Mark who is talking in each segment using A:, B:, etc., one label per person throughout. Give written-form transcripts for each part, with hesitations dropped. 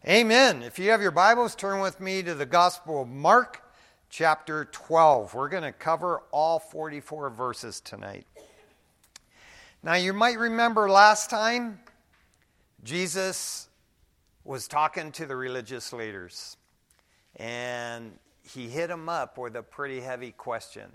A: Amen. If you have your Bibles, turn with me to the Gospel of Mark, chapter 12. We're going to cover all 44 verses tonight. Now, you might remember last time, Jesus was talking to the religious leaders, and he hit them up with a pretty heavy question,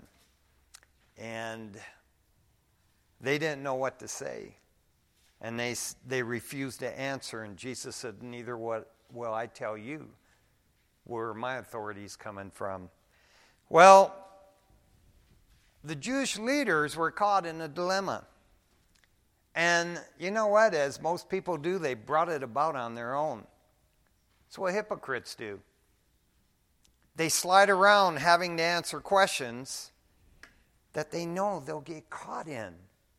A: and they didn't know what to say, and they refused to answer, and Jesus said, neither will I tell you where my authority is coming from. Well, the Jewish leaders were caught in a dilemma. And you know what? As most people do, they brought it about on their own. It's what hypocrites do. They slide around having to answer questions that they know they'll get caught in.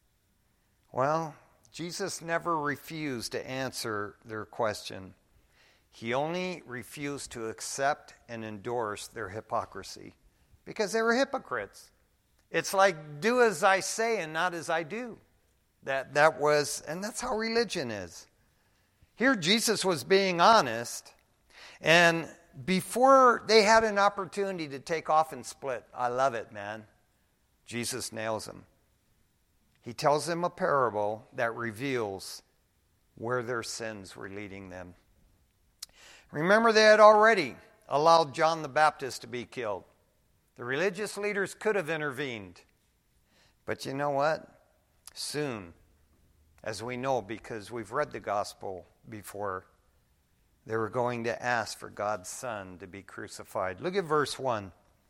A: Well, Jesus never refused to answer their question. He only refused to accept and endorse their hypocrisy because they were hypocrites. It's like, do as I say and not as I do. And that's how religion is. Here Jesus was being honest, and before they had an opportunity to take off and split, I love it, man, Jesus nails them. He tells them a parable that reveals where their sins were leading them. Remember, they had already allowed John the Baptist to be killed. The religious leaders could have intervened. But you know what? Soon, as we know because we've read the gospel before, they were going to ask for God's Son to be crucified. Look at verse 1.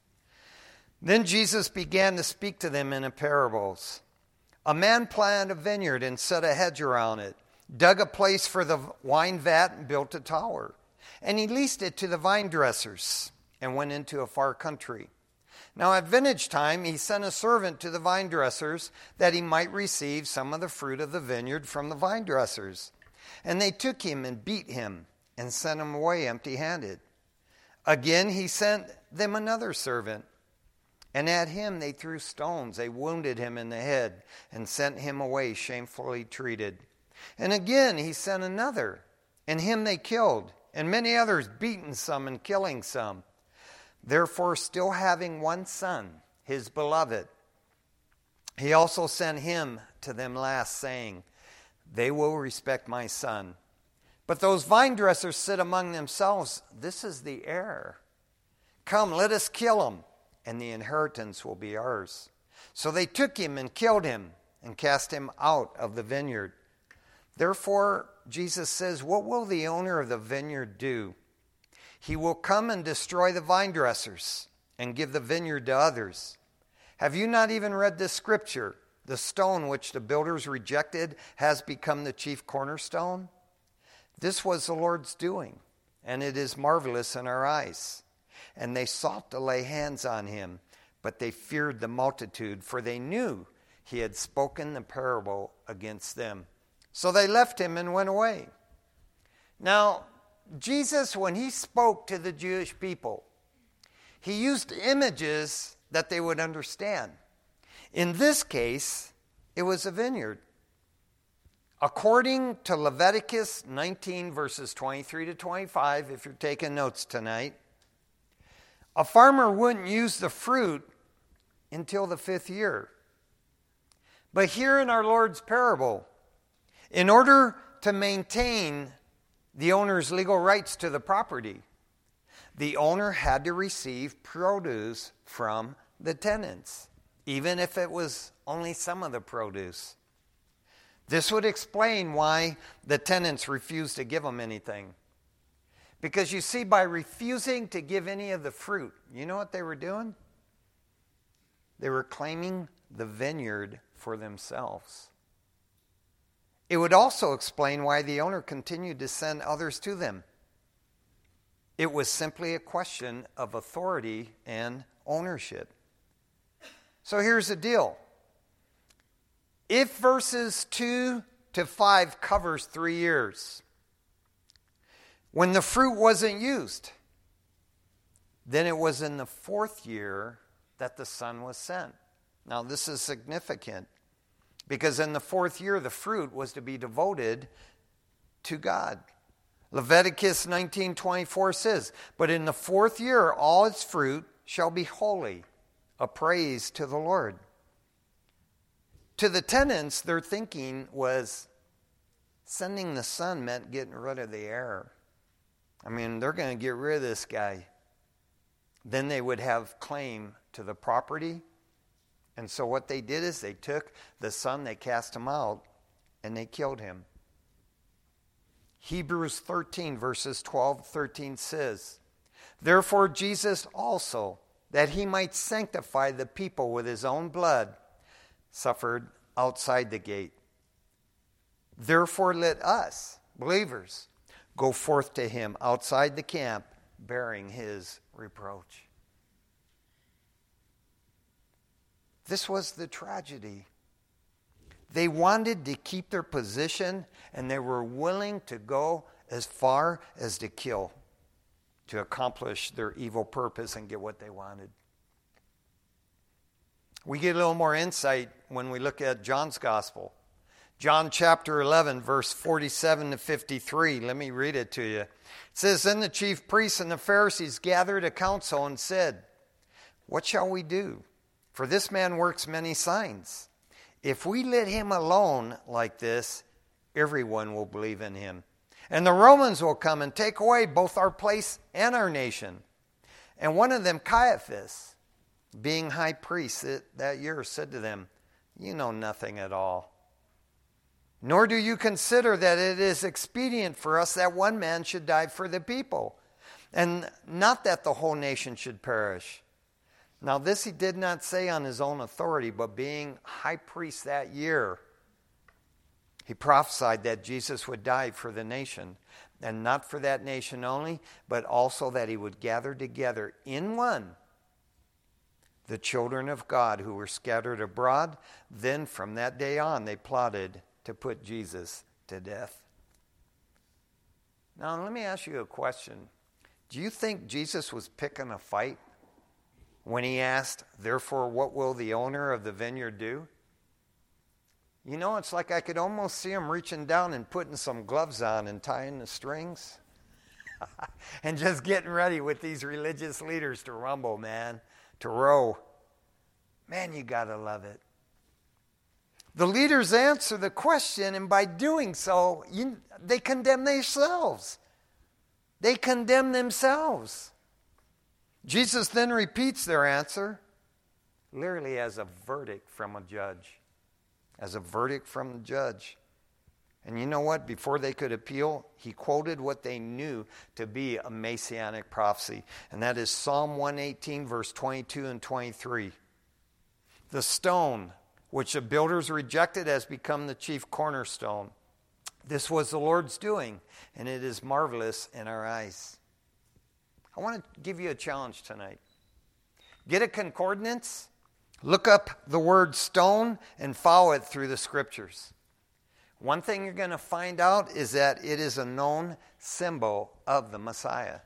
A: Then Jesus began to speak to them in parables. A man planted a vineyard and set a hedge around it, dug a place for the wine vat and built a tower. And he leased it to the vine dressers and went into a far country. Now at vintage time, he sent a servant to the vine dressers that he might receive some of the fruit of the vineyard from the vine dressers. And they took him and beat him and sent him away empty-handed. Again, he sent them another servant. And at him they threw stones. They wounded him in the head and sent him away shamefully treated. And again he sent another, and him they killed. And many others, beaten some and killing some. Therefore, still having one son, his beloved, he also sent him to them last, saying, they will respect my son. But those vine dressers said among themselves, this is the heir. Come, let us kill him, and the inheritance will be ours. So they took him and killed him and cast him out of the vineyard. Therefore, Jesus says, what will the owner of the vineyard do? He will come and destroy the vine dressers and give the vineyard to others. Have you not even read this scripture? The stone which the builders rejected has become the chief cornerstone. This was the Lord's doing, and it is marvelous in our eyes. And they sought to lay hands on him, but they feared the multitude, for they knew he had spoken the parable against them. So they left him and went away. Now, Jesus, when he spoke to the Jewish people, he used images that they would understand. In this case, it was a vineyard. According to Leviticus 19, verses 23 to 25, if you're taking notes tonight, a farmer wouldn't use the fruit until the 5th year. But here in our Lord's parable, in order to maintain the owner's legal rights to the property, the owner had to receive produce from the tenants, even if it was only some of the produce. This would explain why the tenants refused to give them anything. Because you see, by refusing to give any of the fruit, you know what they were doing? They were claiming the vineyard for themselves. It would also explain why the owner continued to send others to them. It was simply a question of authority and ownership. So here's the deal. If verses 2 to 5 covers 3 years, when the fruit wasn't used, then it was in the 4th year that the son was sent. Now this is significant because in the 4th year the fruit was to be devoted to God. Leviticus 19:24 says, "But in the 4th year all its fruit shall be holy, a praise to the Lord." To the tenants, their thinking was sending the son meant getting rid of the heir. I mean, they're going to get rid of this guy. Then they would have claim to the property. And so what they did is they took the son, they cast him out, and they killed him. Hebrews 13 verses 12-13 says, "Therefore Jesus also, that he might sanctify the people with his own blood, suffered outside the gate. Therefore let us, believers, go forth to him outside the camp, bearing his reproach." This was the tragedy. They wanted to keep their position, and they were willing to go as far as to kill to accomplish their evil purpose and get what they wanted. We get a little more insight when we look at John's gospel. John chapter 11, verse 47-53. Let me read it to you. It says, "Then the chief priests and the Pharisees gathered a council and said, 'What shall we do? For this man works many signs. If we let him alone like this, everyone will believe in him. And the Romans will come and take away both our place and our nation.' And one of them, Caiaphas, being high priest that year, said to them, 'You know nothing at all. Nor do you consider that it is expedient for us that one man should die for the people, and not that the whole nation should perish.' Now this he did not say on his own authority, but being high priest that year, he prophesied that Jesus would die for the nation, and not for that nation only, but also that he would gather together in one the children of God who were scattered abroad. Then from that day on they plotted to put Jesus to death." Now let me ask you a question. Do you think Jesus was picking a fight when he asked, "Therefore, what will the owner of the vineyard do?" You know, it's like I could almost see him reaching down and putting some gloves on and tying the strings and just getting ready with these religious leaders to rumble, man, to row. Man, you got to love it. The leaders answer the question, and by doing so, they condemn themselves. They condemn themselves. Jesus then repeats their answer, literally as a verdict from a judge. As a verdict from the judge. And you know what? Before they could appeal, he quoted what they knew to be a messianic prophecy. And that is Psalm 118, verse 22 and 23. "The stone which the builders rejected has become the chief cornerstone. This was the Lord's doing, and it is marvelous in our eyes." I want to give you a challenge tonight. Get a concordance, look up the word stone, and follow it through the scriptures. One thing you're going to find out is that it is a known symbol of the Messiah.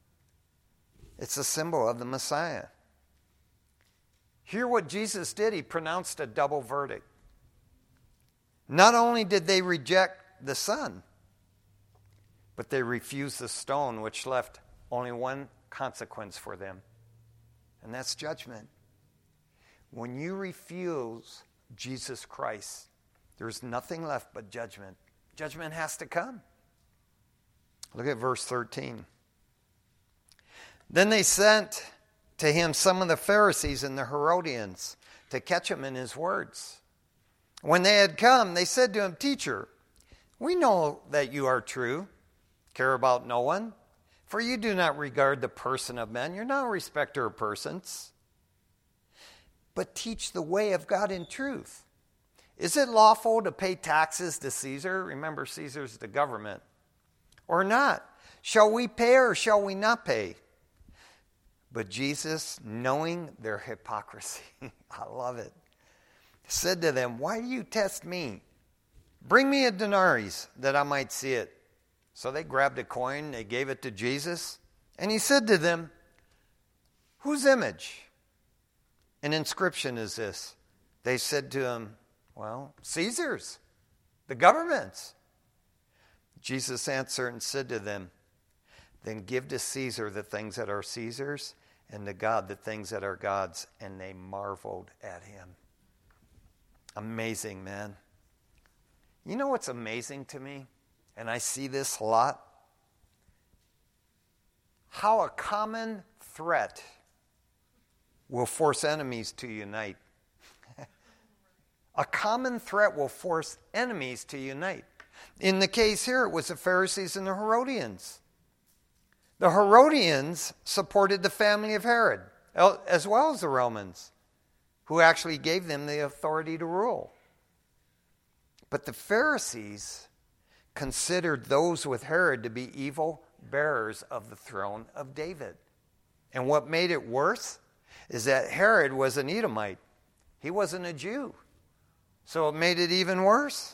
A: It's a symbol of the Messiah. Hear what Jesus did. He pronounced a double verdict. Not only did they reject the Son, but they refused the stone, which left only one consequence for them, and that's judgment. When you refuse Jesus Christ, there's nothing left but judgment. Judgment has to come. Look at verse 13. "Then they sent to him some of the Pharisees and the Herodians to catch him in his words. When they had come, they said to him, 'Teacher, we know that you are true, care about no one, for you do not regard the person of men. You're not a respecter of persons, but teach the way of God in truth. Is it lawful to pay taxes to Caesar?'" Remember, Caesar's the government. "Or not? Shall we pay or shall we not pay?" But Jesus, knowing their hypocrisy, I love it, said to them, "Why do you test me? Bring me a denarius that I might see it." So they grabbed a coin, they gave it to Jesus, and he said to them, "Whose image and inscription is this?" They said to him, "Well, Caesar's, the government's." Jesus answered and said to them, then give to Caesar the things that are Caesar's, and to God the things that are God's. And they marveled at him. Amazing, man. You know what's amazing to me? And I see this a lot. How a common threat will force enemies to unite. A common threat will force enemies to unite. In the case here, it was the Pharisees and the Herodians. The Herodians supported the family of Herod, as well as the Romans, who actually gave them the authority to rule. But the Pharisees considered those with Herod to be evil bearers of the throne of David. And what made it worse is that Herod was an Edomite. He wasn't a Jew. So it made it even worse.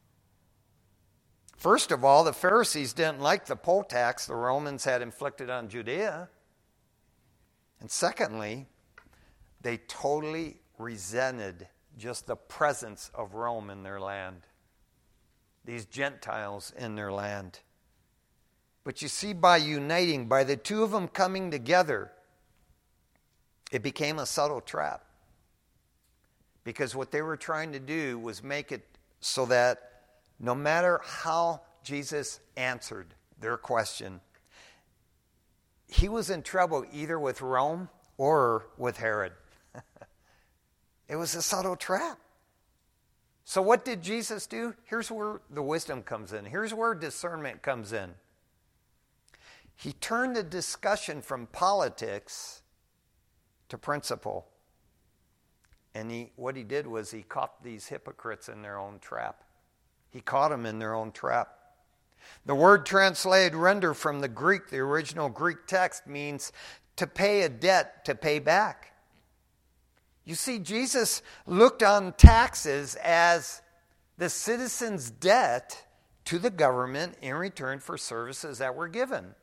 A: First of all, the Pharisees didn't like the poll tax the Romans had inflicted on Judea. And secondly, they totally resented just the presence of Rome in their land. These Gentiles in their land. But you see, by uniting, by the two of them coming together, it became a subtle trap. Because what they were trying to do was make it so that no matter how Jesus answered their question, he was in trouble either with Rome or with Herod. It was a subtle trap. So what did Jesus do? Here's where the wisdom comes in. Here's where discernment comes in. He turned the discussion from politics to principle. And what he did was he caught these hypocrites in their own trap. He caught them in their own trap. The word translated render from the Greek, the original Greek text, means to pay a debt, to pay back. You see, Jesus looked on taxes as the citizen's debt to the government in return for services that were given.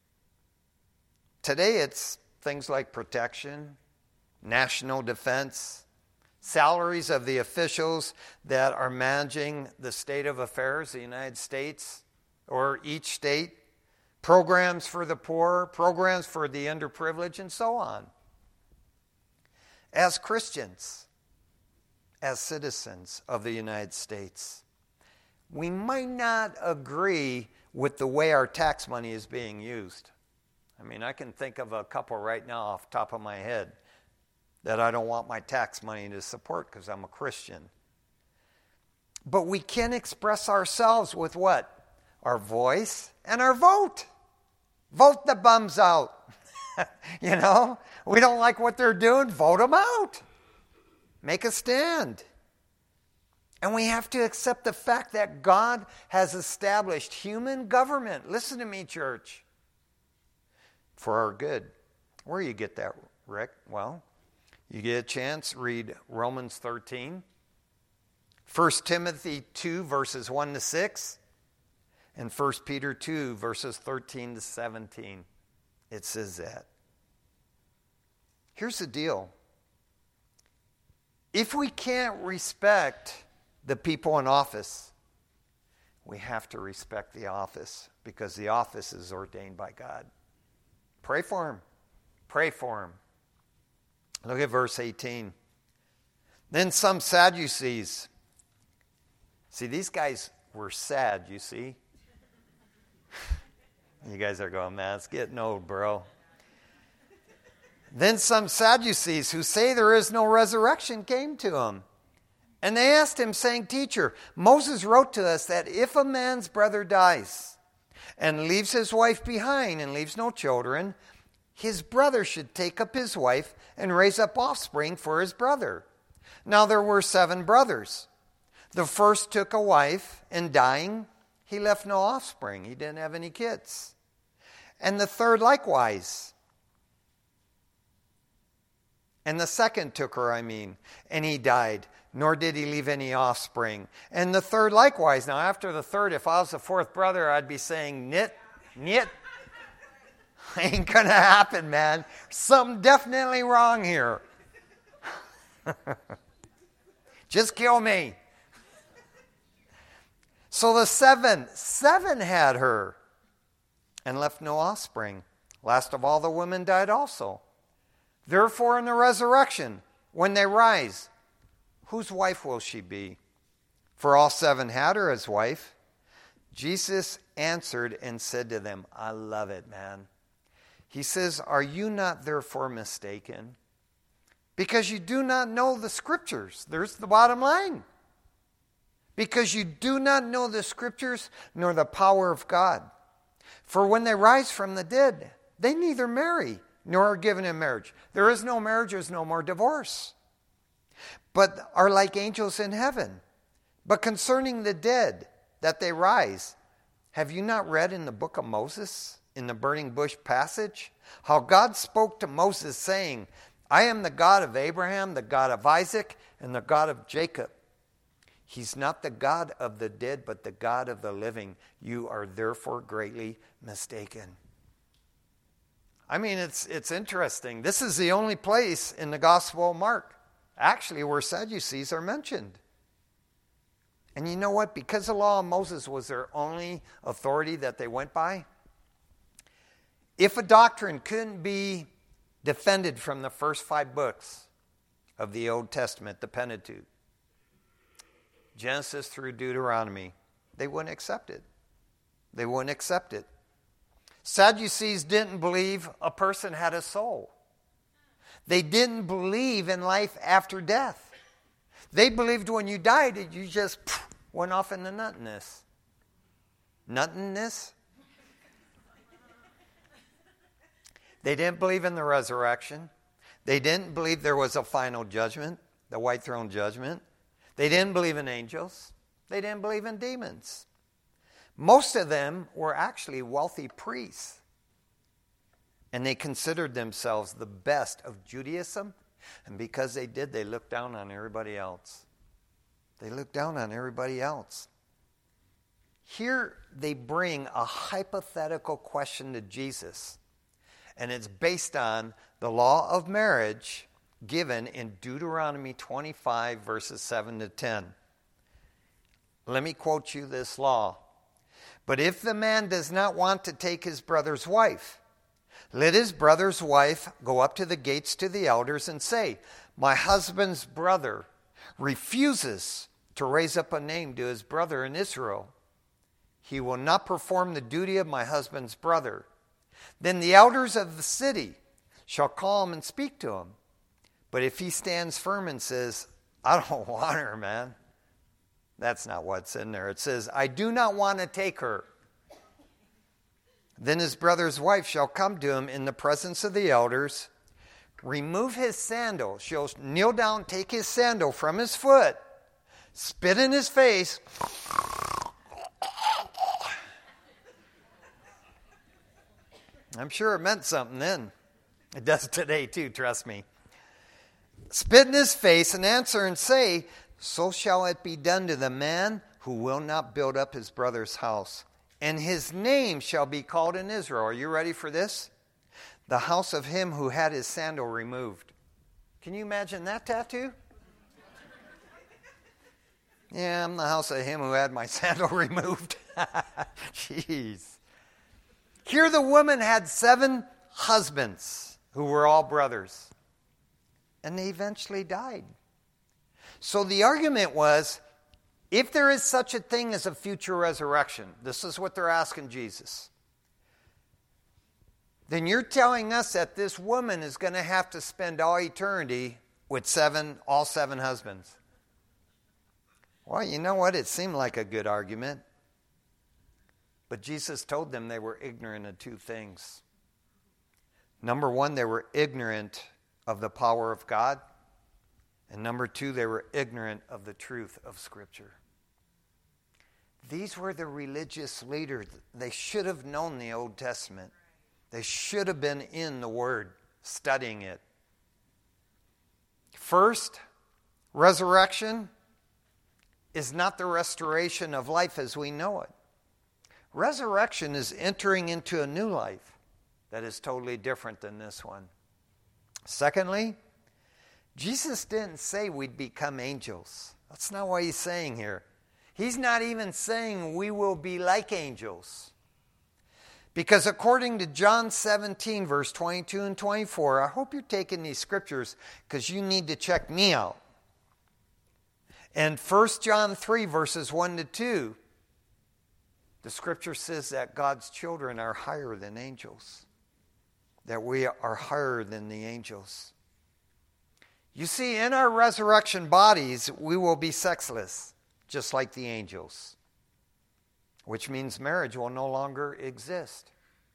A: Today it's things like protection, national defense, salaries of the officials that are managing the state of affairs, the United States or each state, programs for the poor, programs for the underprivileged, and so on. As Christians, as citizens of the United States, we might not agree with the way our tax money is being used. I mean, I can think of a couple right now off the top of my head that I don't want my tax money to support because I'm a Christian. But we can express ourselves with what? Our voice and our vote. Vote the bums out. You know, we don't like what they're doing, vote them out. Make a stand. And we have to accept the fact that God has established human government. Listen to me, church. For our good. Where do you get that, Rick? Well, you get a chance, read Romans 13, 1 Timothy 2, verses 1 to 6, and 1 Peter 2, verses 13 to 17. It says that. Here's the deal. If we can't respect the people in office, we have to respect the office because the office is ordained by God. Pray for him. Pray for him. Look at verse 18. Then some Sadducees. See, these guys were sad, you see. You guys are going, man, it's getting old, bro. Then some Sadducees who say there is no resurrection came to him. And they asked him, saying, Teacher, Moses wrote to us that if a man's brother dies and leaves his wife behind and leaves no children, his brother should take up his wife and raise up offspring for his brother. Now there were 7 brothers. The first took a wife, and dying, he left no offspring. He didn't have any kids. And the third likewise. And the second took her, and he died, nor did he leave any offspring. And the third likewise. Now after the third, if I was the fourth brother, I'd be saying, nit. Ain't gonna happen, man. Something definitely wrong here. Just kill me. So the seven had her and left no offspring. Last of all, the women died also. Therefore, in the resurrection, when they rise, whose wife will she be? For all seven had her as wife. Jesus answered and said to them, I love it, man. He says, are you not therefore mistaken? Because you do not know the scriptures. There's the bottom line. Because you do not know the scriptures nor the power of God. For when they rise from the dead, they neither marry nor are given in marriage. There is no marriage, there's no more divorce. But are like angels in heaven. But concerning the dead, that they rise, have you not read in the book of Moses, in the burning bush passage, how God spoke to Moses saying, I am the God of Abraham, the God of Isaac, and the God of Jacob. He's not the God of the dead, but the God of the living. You are therefore greatly mistaken. I mean, it's interesting. This is the only place in the Gospel of Mark, actually, where Sadducees are mentioned. And you know what? Because the law of Moses was their only authority that they went by, if a doctrine couldn't be defended from the first 5 books of the Old Testament, the Pentateuch, Genesis through Deuteronomy, they wouldn't accept it. They wouldn't accept it. Sadducees didn't believe a person had a soul. They didn't believe in life after death. They believed when you died, you just went off into nothingness. Nothingness? They didn't believe in the resurrection. They didn't believe there was a final judgment, the white throne judgment. They didn't believe in angels. They didn't believe in demons. Most of them were actually wealthy priests. And they considered themselves the best of Judaism. And because they did, they looked down on everybody else. They looked down on everybody else. Here they bring a hypothetical question to Jesus. And it's based on the law of marriage given in Deuteronomy 25, verses 7 to 10. Let me quote you this law. But if the man does not want to take his brother's wife, let his brother's wife go up to the gates to the elders and say, my husband's brother refuses to raise up a name to his brother in Israel. He will not perform the duty of my husband's brother. Then the elders of the city shall call him and speak to him. But if he stands firm and says, I don't want her, man. That's not what's in there. It says, I do not want to take her. Then his brother's wife shall come to him in the presence of the elders, remove his sandal. She'll kneel down, take his sandal from his foot, spit in his face. I'm sure it meant something then. It does today too, trust me. Spit in his face and answer and say, so shall it be done to the man who will not build up his brother's house. And his name shall be called in Israel. Are you ready for this? The house of him who had his sandal removed. Can you imagine that tattoo? Yeah, I'm the house of him who had my sandal removed. Jeez. Here the woman had 7 husbands who were all brothers. And they eventually died. So the argument was, if there is such a thing as a future resurrection, this is what they're asking Jesus, then you're telling us that this woman is going to have to spend all eternity with all 7 husbands. Well, you know what? It seemed like a good argument. But Jesus told them they were ignorant of 2 things. Number 1, they were ignorant of the power of God. And number 2, they were ignorant of the truth of Scripture. These were the religious leaders. They should have known the Old Testament. They should have been in the Word, studying it. First, resurrection is not the restoration of life as we know it. Resurrection is entering into a new life that is totally different than this one. Secondly, Jesus didn't say we'd become angels. That's not what he's saying here. He's not even saying we will be like angels. Because according to John 17, verse 22 and 24, I hope you're taking these scriptures because you need to check me out. And 1 John 3, verses 1 to 2, the scripture says that God's children are higher than angels. That we are higher than the angels. You see, in our resurrection bodies, we will be sexless, just like the angels. Which means marriage will no longer exist.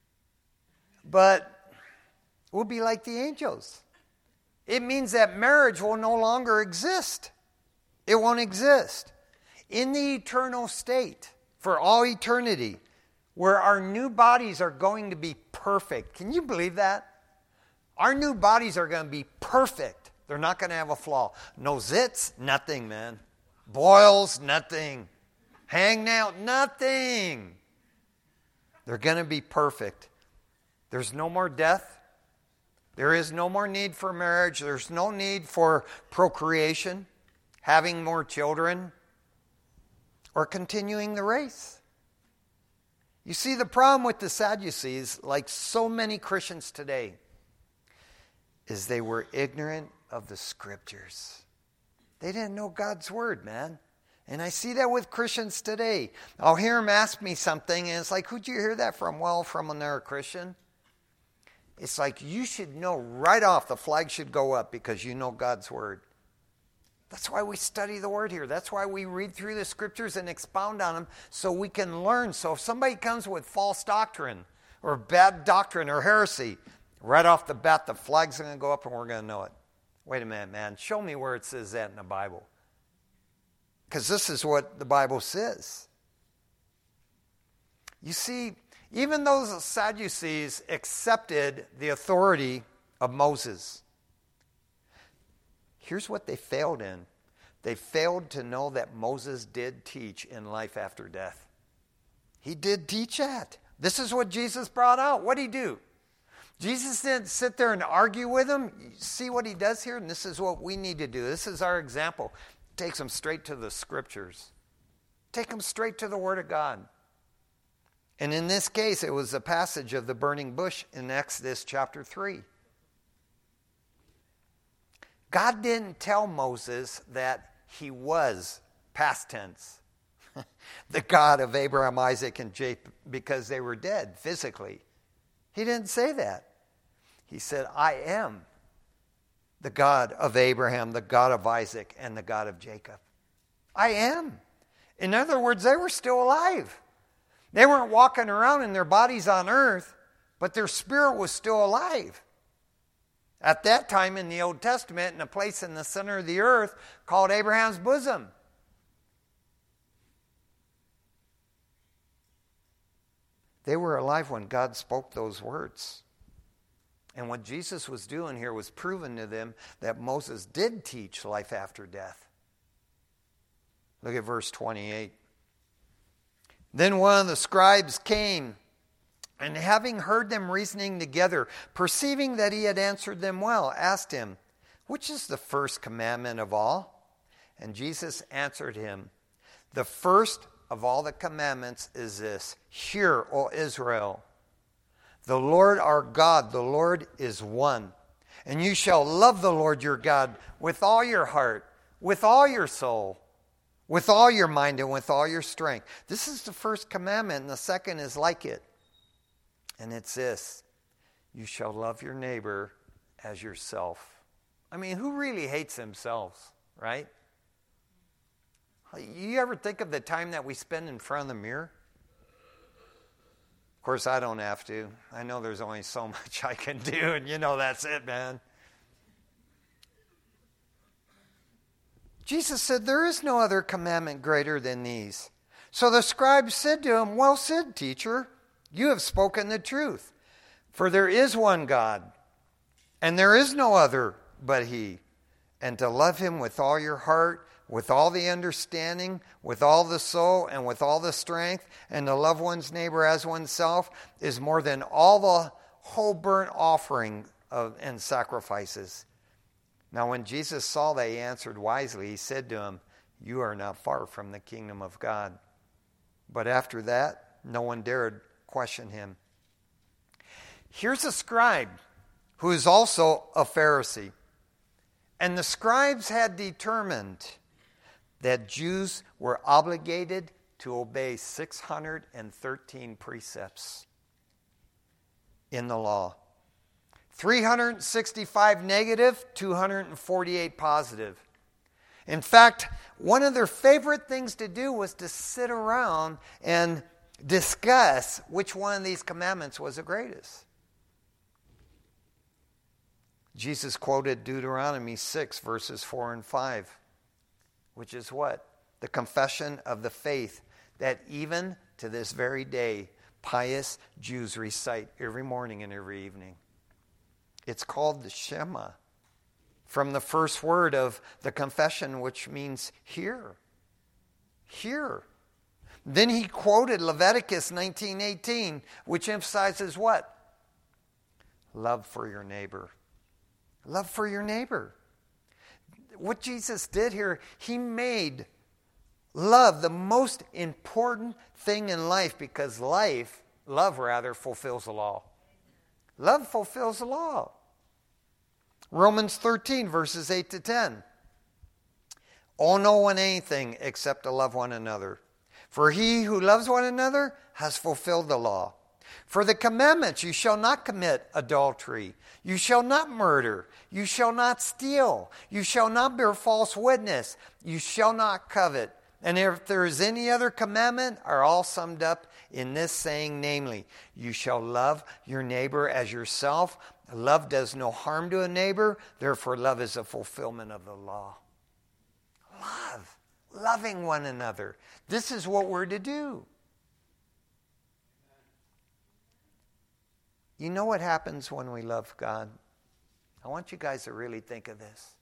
A: But we'll be like the angels. It means that marriage will no longer exist. It won't exist. In the eternal state, for all eternity, where our new bodies are going to be perfect. Can you believe that? Our new bodies are going to be perfect. They're not going to have a flaw. No zits, nothing, man. Boils, nothing. Hangnail, nothing. They're going to be perfect. There's no more death. There is no more need for marriage. There's no need for procreation, having more children, or continuing the race. You see, the problem with the Sadducees, like so many Christians today, is they were ignorant of the scriptures. They didn't know God's word, man. And I see that with Christians today. I'll hear them ask me something, and it's like, who'd you hear that from? Well, from another Christian. It's like you should know right off, the flag should go up because you know God's word. That's why we study the word here. That's why we read through the scriptures and expound on them so we can learn. So if somebody comes with false doctrine or bad doctrine or heresy, right off the bat, the flag's going to go up and we're going to know it. Wait a minute, man. Show me where it says that in the Bible. Because this is what the Bible says. You see, even those Sadducees accepted the authority of Moses. Here's what they failed in. They failed to know that Moses did teach in life after death. He did teach that. This is what Jesus brought out. What did he do? Jesus didn't sit there and argue with them. You see what he does here? And this is what we need to do. This is our example. Takes them straight to the scriptures. Take them straight to the Word of God. And in this case, it was a passage of the burning bush in Exodus chapter 3. God didn't tell Moses that he was, past tense, the God of Abraham, Isaac, and Jacob because they were dead physically. He didn't say that. He said, I am the God of Abraham, the God of Isaac, and the God of Jacob. I am. In other words, they were still alive. They weren't walking around in their bodies on earth, but their spirit was still alive. At that time in the Old Testament, in a place in the center of the earth called Abraham's bosom. They were alive when God spoke those words. And what Jesus was doing here was proving to them that Moses did teach life after death. Look at verse 28. Then one of the scribes came, and having heard them reasoning together, perceiving that he had answered them well, asked him, which is the first commandment of all? And Jesus answered him, the first of all the commandments is this, hear, O Israel, the Lord our God, the Lord is one. And you shall love the Lord your God with all your heart, with all your soul, with all your mind, and with all your strength. This is the first commandment, and the second is like it. And it's this, you shall love your neighbor as yourself. I mean, who really hates themselves, right? You ever think of the time that we spend in front of the mirror? Of course, I don't have to. I know there's only so much I can do, and that's it, man. Jesus said, there is no other commandment greater than these. So the scribe said to him, well said, teacher, you have spoken the truth. For there is one God, and there is no other but he. And to love him with all your heart, with all the understanding, with all the soul, and with all the strength, and to love one's neighbor as oneself is more than all the whole burnt offering and sacrifices. Now when Jesus saw that, he answered wisely. He said to him, you are not far from the kingdom of God. But after that, no one dared question him. Here's a scribe who is also a Pharisee. And the scribes had determined that Jews were obligated to obey 613 precepts in the law. 365 negative, 248 positive. In fact, one of their favorite things to do was to sit around and discuss which one of these commandments was the greatest. Jesus quoted Deuteronomy 6, verses 4 and 5, which is what? The confession of the faith that even to this very day, pious Jews recite every morning and every evening. It's called the Shema, from the first word of the confession, which means hear. Hear. Then he quoted Leviticus 19:18, which emphasizes what? Love for your neighbor. Love for your neighbor. What Jesus did here, he made love the most important thing in life, because love fulfills the law. Love fulfills the law. Romans 13, verses 8 to 10. Owe no one anything except to love one another. For he who loves one another has fulfilled the law. For the commandments, you shall not commit adultery. You shall not murder. You shall not steal. You shall not bear false witness. You shall not covet. And if there is any other commandment, are all summed up in this saying, namely, you shall love your neighbor as yourself. Love does no harm to a neighbor. Therefore, love is a fulfillment of the law. Love. Loving one another. This is what we're to do. You know what happens when we love God? I want you guys to really think of this.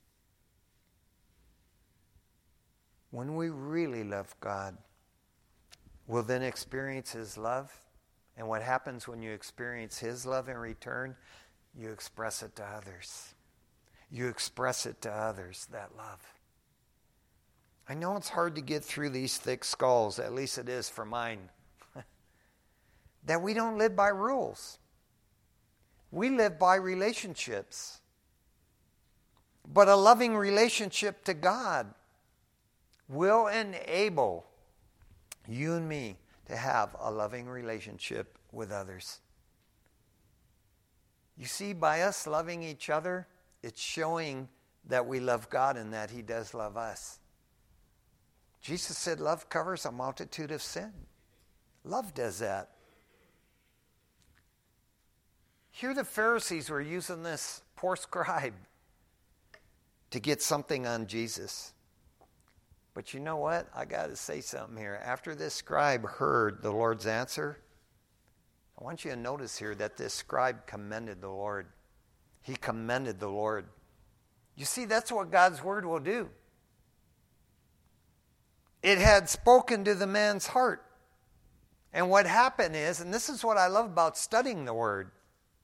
A: When we really love God, we'll then experience His love. And what happens when you experience His love in return? You express it to others. You express it to others, that love. I know it's hard to get through these thick skulls, at least it is for mine, that we don't live by rules. We live by relationships. But a loving relationship to God will enable you and me to have a loving relationship with others. You see, by us loving each other, it's showing that we love God and that He does love us. Jesus said love covers a multitude of sin. Love does that. Here the Pharisees were using this poor scribe to get something on Jesus. But you know what? I got to say something here. After this scribe heard the Lord's answer, I want you to notice here that this scribe commended the Lord. He commended the Lord. You see, that's what God's word will do. It had spoken to the man's heart. And what happened is, and this is what I love about studying the word,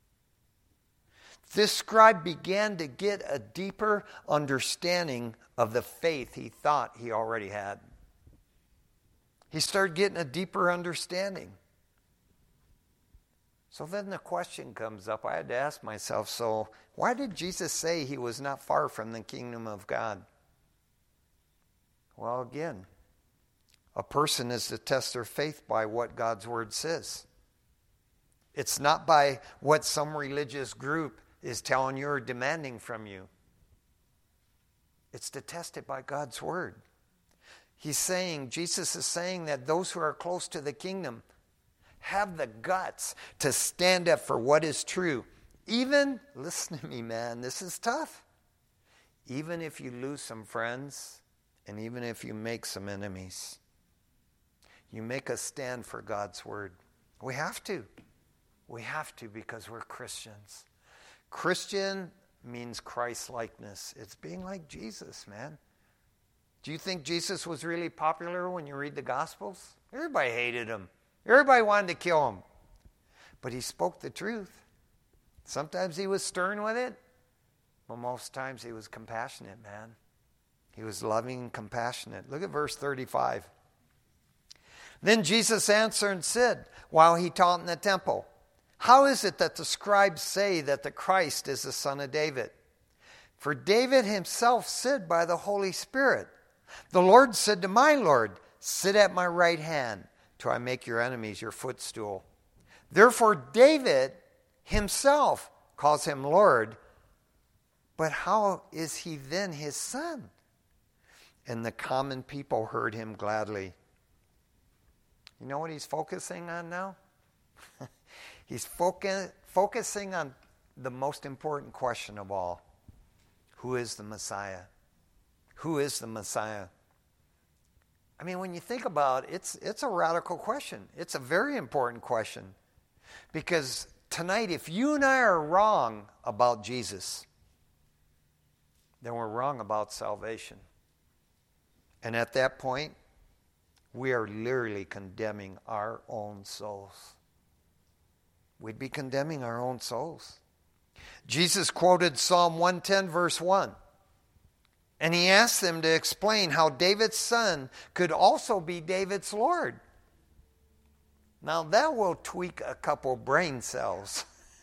A: this scribe began to get a deeper understanding of the faith he thought he already had. He started getting a deeper understanding. So then the question comes up. I had to ask myself, so why did Jesus say he was not far from the kingdom of God? Well, again, a person is to test their faith by what God's word says. It's not by what some religious group is telling you or demanding from you. It's to test it by God's word. Jesus is saying that those who are close to the kingdom have the guts to stand up for what is true. Even, listen to me, man, this is tough. Even if you lose some friends, and even if you make some enemies, you make a stand for God's word. We have to. We have to, because we're Christians. Christian means Christ-likeness. It's being like Jesus, man. Do you think Jesus was really popular when you read the Gospels? Everybody hated him. Everybody wanted to kill him. But he spoke the truth. Sometimes he was stern with it, but most times he was compassionate, man. He was loving and compassionate. Look at verse 35. Then Jesus answered and said, while he taught in the temple, how is it that the scribes say that the Christ is the son of David? For David himself said by the Holy Spirit, the Lord said to my Lord, sit at my right hand till I make your enemies your footstool. Therefore David himself calls him Lord, but how is he then his son? And the common people heard him gladly. You know what he's focusing on now? He's focusing on the most important question of all. Who is the Messiah? Who is the Messiah? I mean, when you think about it, it's a radical question. It's a very important question. Because tonight, if you and I are wrong about Jesus, then we're wrong about salvation. And at that point, we are literally condemning our own souls. We'd be condemning our own souls. Jesus quoted Psalm 110, verse 1. And he asked them to explain how David's son could also be David's Lord. Now that will tweak a couple brain cells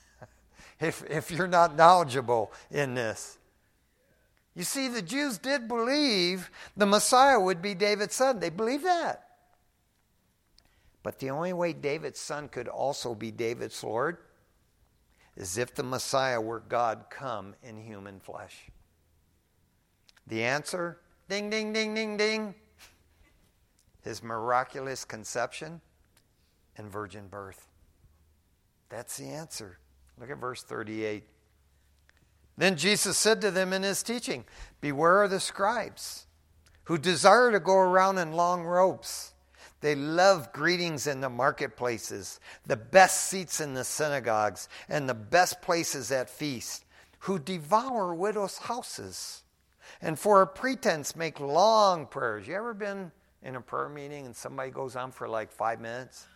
A: if you're not knowledgeable in this. You see, the Jews did believe the Messiah would be David's son. They believed that. But the only way David's son could also be David's Lord is if the Messiah were God come in human flesh. The answer, ding, ding, ding, ding, ding, his miraculous conception and virgin birth. That's the answer. Look at verse 38. Then Jesus said to them in his teaching, beware of the scribes who desire to go around in long robes. They love greetings in the marketplaces, the best seats in the synagogues, and the best places at feasts, who devour widows' houses, and for a pretense make long prayers. You ever been in a prayer meeting and somebody goes on for like 5 minutes?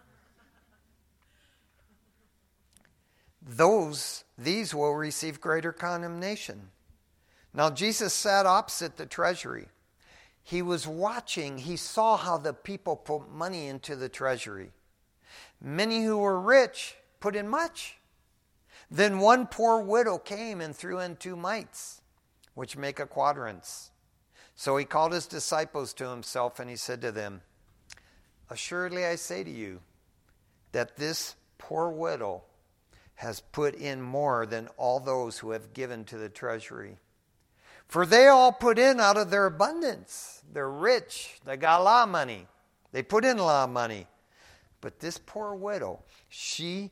A: These will receive greater condemnation. Now Jesus sat opposite the treasury. He was watching. He saw how the people put money into the treasury. Many who were rich put in much. Then one poor widow came and threw in 2 mites, which make a quadrans. So he called his disciples to himself, and he said to them, assuredly I say to you, that this poor widow has put in more than all those who have given to the treasury. For they all put in out of their abundance. They're rich. They got a lot of money. They put in a lot of money. But this poor widow, she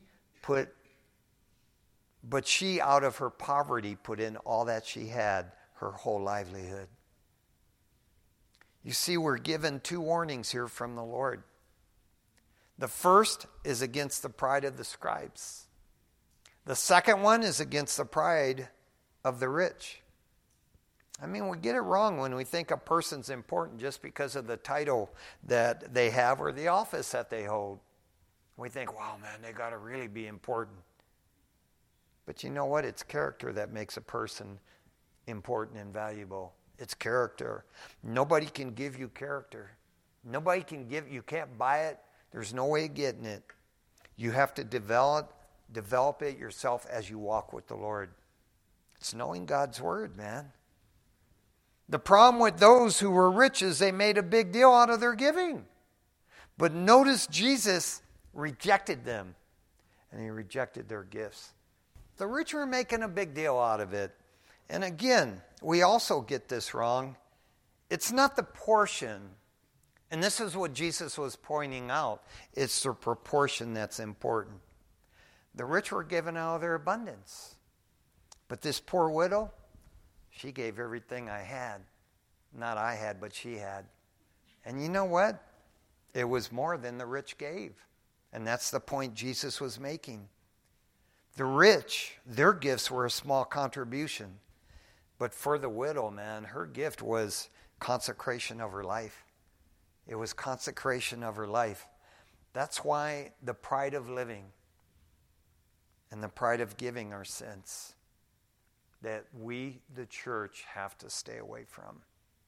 A: out of her poverty put in all that she had, her whole livelihood. You see, we're given 2 warnings here from the Lord. The first is against the pride of the scribes. The second one is against the pride of the rich. I mean, we get it wrong when we think a person's important just because of the title that they have or the office that they hold. We think, wow, man, they got to really be important. But you know what? It's character that makes a person important and valuable. It's character. Nobody can give you character. Nobody can give, you can't buy it. There's no way of getting it. You have to develop it yourself as you walk with the Lord. It's knowing God's word, man. The problem with those who were rich is they made a big deal out of their giving. But notice Jesus rejected them, and he rejected their gifts. The rich were making a big deal out of it. And again, we also get this wrong. It's not the portion, and this is what Jesus was pointing out. It's the proportion that's important. The rich were given out of their abundance. But this poor widow, she gave everything I had. Not I had, but she had. And you know what? It was more than the rich gave. And that's the point Jesus was making. The rich, their gifts were a small contribution. But for the widow, man, her gift was consecration of her life. It was consecration of her life. That's why the pride of living and the pride of giving are sins that we, the church, have to stay away from.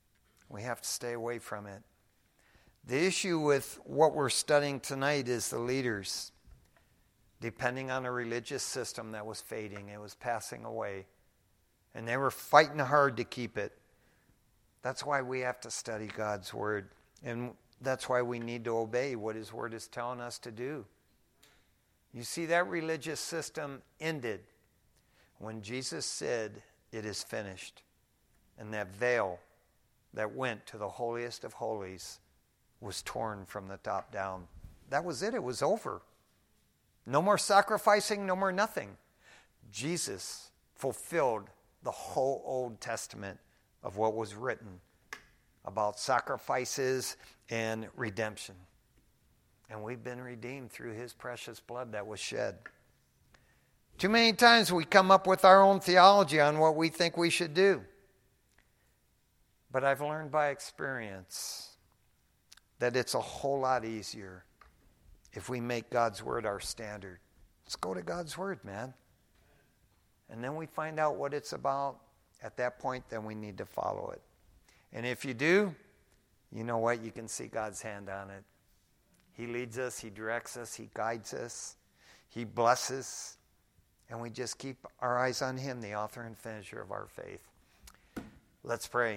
A: We have to stay away from it. The issue with what we're studying tonight is the leaders. Depending on a religious system that was fading, it was passing away. And they were fighting hard to keep it. That's why we have to study God's Word. And that's why we need to obey what His Word is telling us to do. You see, that religious system ended when Jesus said, "It is finished." And that veil that went to the holiest of holies was torn from the top down. That was it. It was over. No more sacrificing, no more nothing. Jesus fulfilled the whole Old Testament of what was written about sacrifices and redemption. And we've been redeemed through His precious blood that was shed. Too many times we come up with our own theology on what we think we should do. But I've learned by experience that it's a whole lot easier if we make God's Word our standard. Let's go to God's Word, man. And then we find out what it's about. At that point, then we need to follow it. And if you do, you know what? You can see God's hand on it. He leads us, He directs us, He guides us, He blesses, and we just keep our eyes on Him, the author and finisher of our faith. Let's pray.